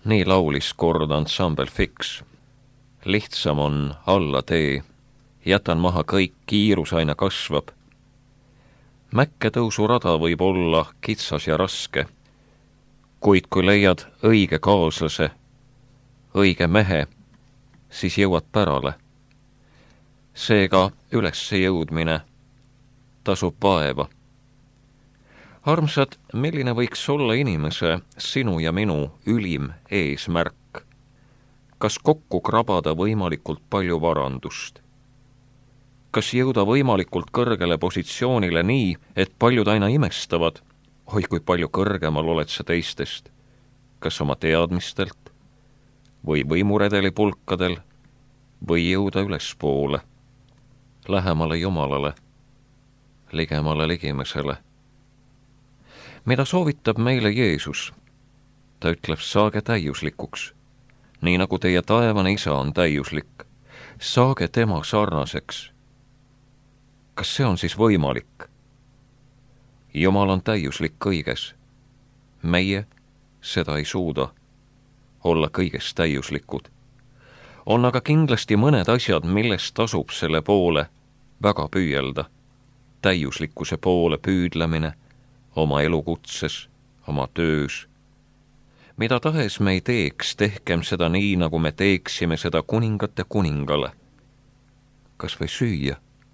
Nii laulis kord ansambel Fix. Lihtsam on alla tee, jätan maha kõik, kiirus aina kasvab. Mäkke tõusurada võib olla kitsas ja raske, kuid kui leiad õige kaaslase, õige mehe, siis jõuad pärale. Seega ülesse jõudmine tasub vaeva. Armsad, milline võiks olla inimese, sinu ja minu ülim eesmärk? Kas kokku krabada võimalikult palju varandust? Kas jõuda võimalikult kõrgele positsioonile nii, et paljud aina imestavad, oi kui palju kõrgemal oled sa teistest? Kas oma teadmistelt või võimuredeli pulkadel või jõuda ülespoole, lähemale Jumalale, ligemale ligimesele? Mida soovitab meile Jeesus? Ta ütleb, saage täiuslikuks, nii nagu teie taevane isa on täiuslik. Saage tema sarnaseks. Kas see on siis võimalik? Jumal on täiuslik kõiges. Meie seda ei suuda olla kõiges täiuslikud. On aga kindlasti mõned asjad, millest tasub selle poole väga püüelda. Täiuslikkuse poole püüdlemine oma elukutses, oma töös. Mida tahes me ei teeks, tehkem seda nii, nagu me teeksime seda kuningate kuningale. Kas või süüa?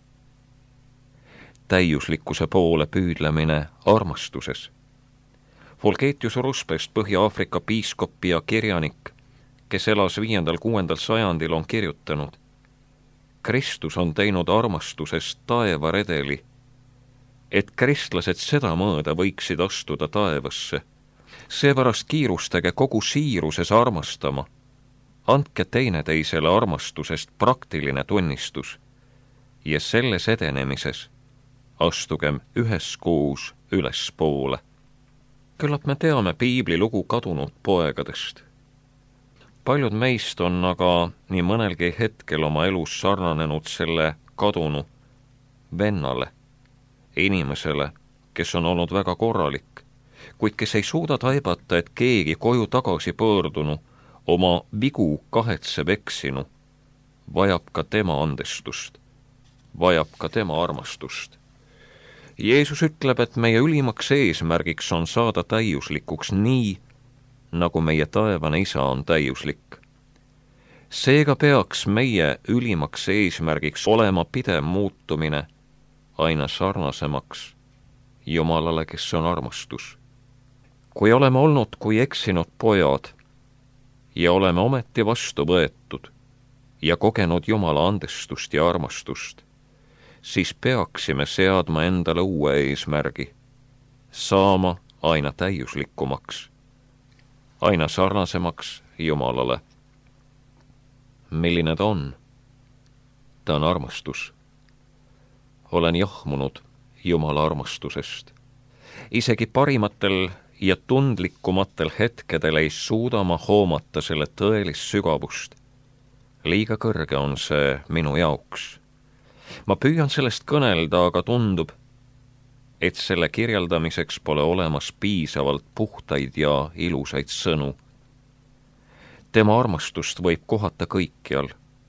Täiuslikkuse poole püüdlemine armastuses. Fulgetius Ruspest, Põhja-Aafrika piiskop ja kirjanik, kes elas 5.–6. sajandil, on kirjutanud: Kristus on teinud armastusest taevaredeli, et kristlased seda mõõda võiksid astuda taevasse. Seepärast kiirustage kogu siiruses armastama. Andke teineteisele armastusest praktiline tunnistus ja selles edenemises astugem üheskoos ülespoole. Küllap me teame piibli lugu kadunud poegadest. Paljud meist on aga nii mõnelgi hetkel oma elus sarnanenud selle kadunu vennale, inimesele, kes on olnud väga korralik, kuid kes ei suuda taibata, et keegi koju tagasi pöördunu, oma vigu kahetseb eksinu, vajab ka tema andestust, vajab ka tema armastust. Jeesus ütleb, et meie ülimaks eesmärgiks on saada täiuslikuks nii, nagu meie taevane isa on täiuslik. Seega peaks meie ülimaks eesmärgiks olema pidev muutumine aina sarnasemaks Jumalale, kes on armastus. Kui oleme olnud kui eksinud pojad ja oleme ometi vastu võetud ja kogenud Jumala andestust ja armastust, siis peaksime seadma endale uue eesmärgi, saama aina täiuslikumaks, aina sarnasemaks Jumalale. Milline ta on? Ta on armastus. Olen jahmunud Jumala armastusest. Isegi parimatel ja tundlikumatel hetkedel ei suuda ma hoomata selle tõelist sügavust. Liiga kõrge on see minu jaoks. Ma püüan sellest kõnelda, aga tundub, et selle kirjeldamiseks pole olemas piisavalt puhtaid ja ilusaid sõnu. Tema armastust võib kohata kõikjal.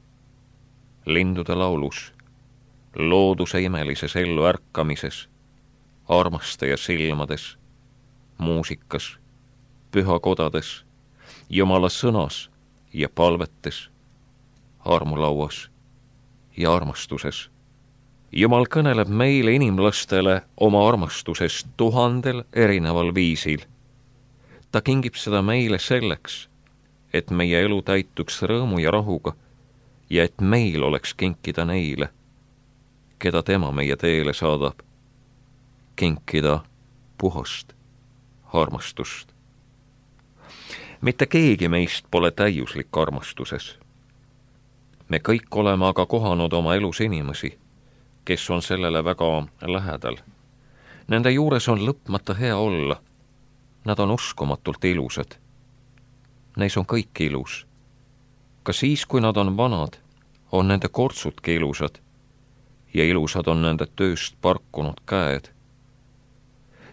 Lindude laulus, looduse imelises ellu ärkamises, armastaja silmades, muusikas, pühakodades, Jumala sõnas ja palvetes, armulauas ja armastuses. Jumal kõneleb meile inimlastele oma armastusest 1000 erineval viisil. Ta kingib seda meile selleks, et meie elu täituks rõõmu ja rahuga ja et meil oleks kinkida neile, keda tema meie teele saadab, kinkida puhast armastust. Mitte keegi meist pole täiuslik armastuses. Me kõik oleme aga kohanud oma elus inimesi, kes on sellele väga lähedal. Nende juures on lõpmata hea olla. Nad on uskumatult ilusad. Neis on kõik ilus. Ka siis, kui nad on vanad, on nende kortsudki ilusad ja ilusad on nende tööst parkunud käed.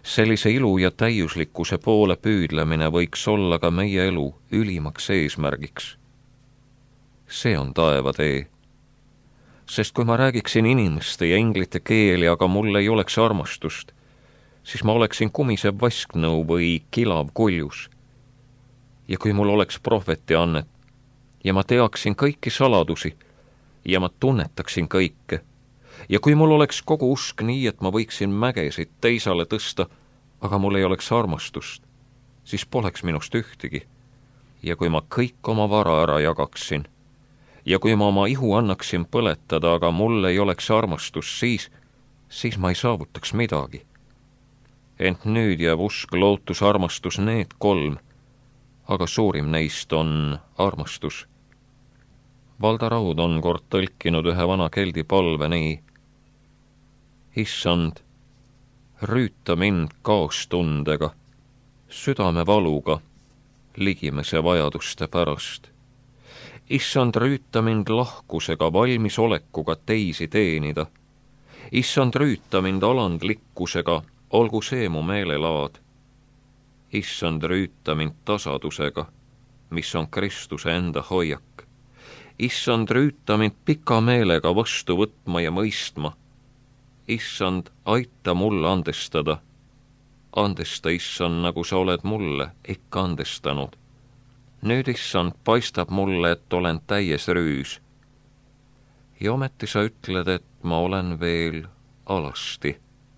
Sellise ilu ja täiuslikkuse poole püüdlemine võiks olla ka meie elu ülimaks eesmärgiks. See on taevatee. Sest kui ma räägiksin inimeste ja inglite keeli, aga mul ei oleks armastust, siis ma oleksin kumisev vasknõu või kilav kuljus. Ja kui mul oleks prohveti annet ja ma teaksin kõiki saladusi ja ma tunnetaksin kõike, ja kui mul oleks kogu usk nii, et ma võiksin mägesid teisale tõsta, aga mul ei oleks armastust, siis poleks minust ühtegi. Ja kui ma kõik oma vara ära jagaksin, ja kui ma oma ihu annaksin põletada, aga mul ei oleks armastust, siis ma ei saavutaks midagi. Ent nüüd jääb usk, lootus, armastus, need 3, aga suurim neist on armastus. Valda Raud on kord tõlkinud ühe vana keldi palve nii: Issand, rüüta mind kaastundega, südame valuga, ligimese vajaduste pärast. Issand, rüüta mind lahkusega, valmisolekuga teisi teenida. Issand, rüüta mind alandlikkusega, olgu see mu meelelaad. Issand, rüüta mind tasadusega, mis on Kristuse enda hoiak. Issand, rüüta mind pika meelega vastu võtma ja mõistma. Issand, aita mulle andestada. Andesta, Issand, nagu sa oled mulle ikka andestanud. Nüüd, Issand, paistab mulle, et olen täies rüüs. Ja ometi sa ütled, et ma olen veel alasti.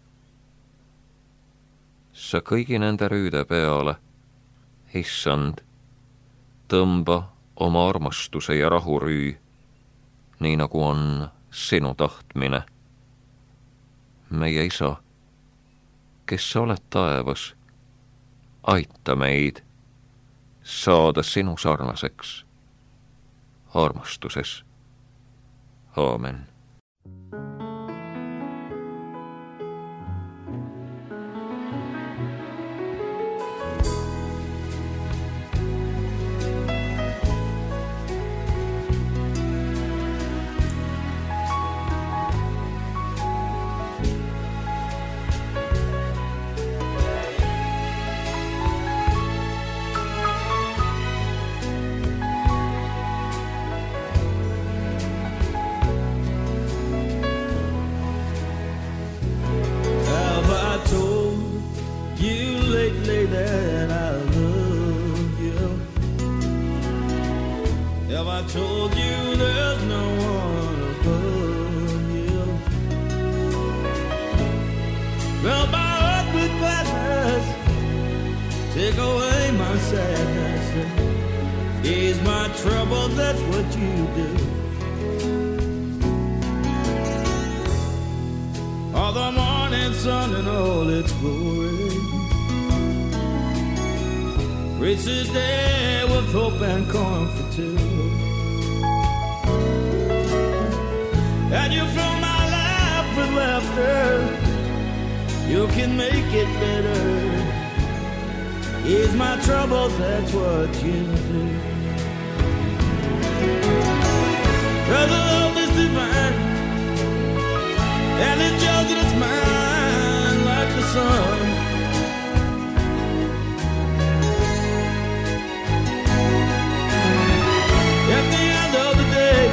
Sa kõigi nende rüüde peale, Issand, tõmba oma armastuse ja rahurüü, nii nagu on sinu tahtmine. Meie Isa, kes sa oled taevas, aita meid saada sinu sarnaseks armastuses. Aamen. Have I told you there's no one above you? Fill my heart with gladness, take away my sadness, ease my trouble, that's what you do. All the morning sun and all its glory, reach the day with hope and comfort too. And you fill my life with laughter, you can make it better. Ease my troubles, that's what you do. Cause the love is divine, and it's yours and it's mine like the sun. At the end of the day,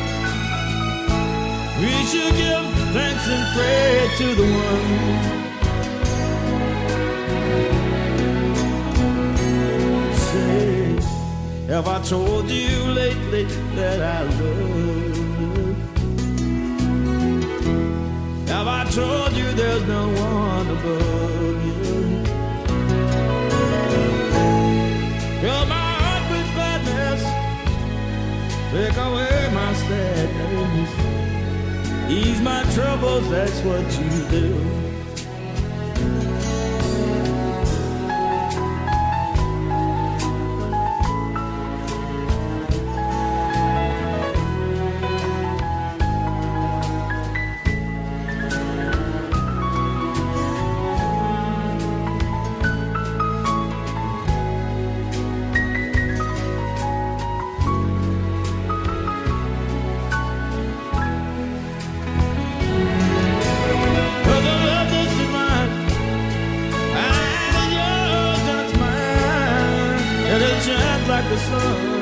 we should give thanks and pray to the one. Say, have I told you lately that I love you? Have I told you there's no one above you? Fill my heart with gladness, take away my sadness, ease my troubles, that's what you do. The love shines like the sun.